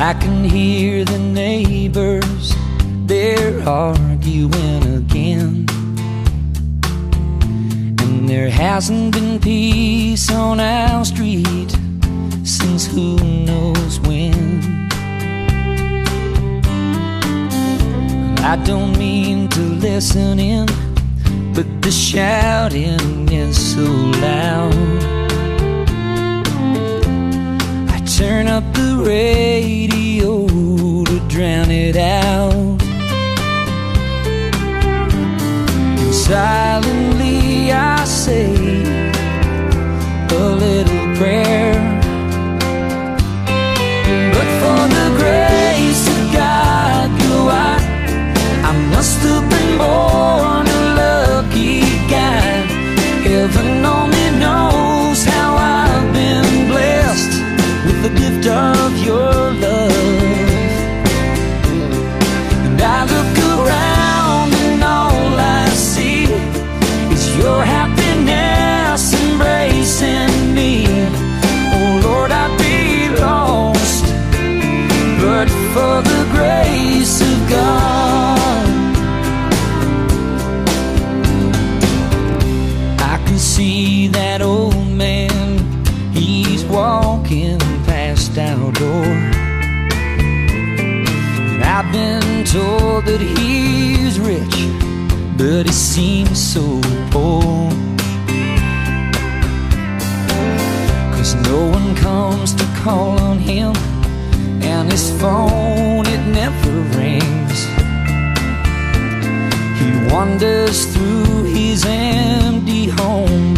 I can hear the neighbors, they're arguing again. And there hasn't been peace on our street since who knows when. I don't mean to listen in, but the shouting is so loud. I turn up the radio to drown it out. And silently I say a little prayer, but for the grace of God, I must have been born a lucky guy. Heaven only knows how I've been blessed with the gift of your love. And I look around and all I see is your happiness embracing me. Oh Lord, I'd be lost but for the grace of God. I can see that old man, he's walking past our door. And I've been told that he's rich, but he seems so poor. 'Cause no one comes to call on him, and his phone, it never rings. He wanders through his empty home